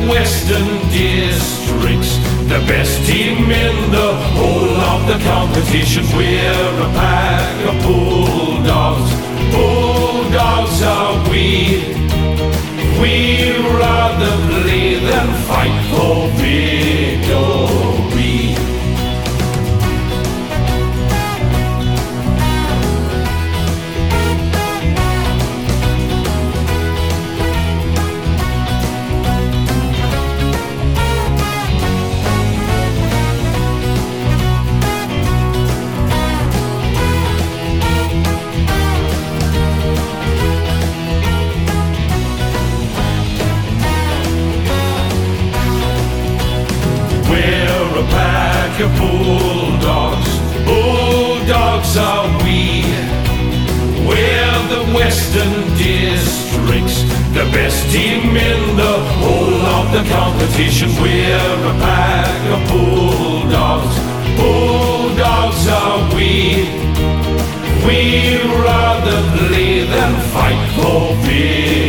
Western districts, the best team in the whole of the competition. We're a pack of bulldogs, bulldogs are we. We'd rather play than fight for victory. We're a pack of bulldogs, bulldogs are we. We're the Western districts, the best team in the whole of the competition. We're a pack of bulldogs, bulldogs are we. We'd rather play than fight for victory.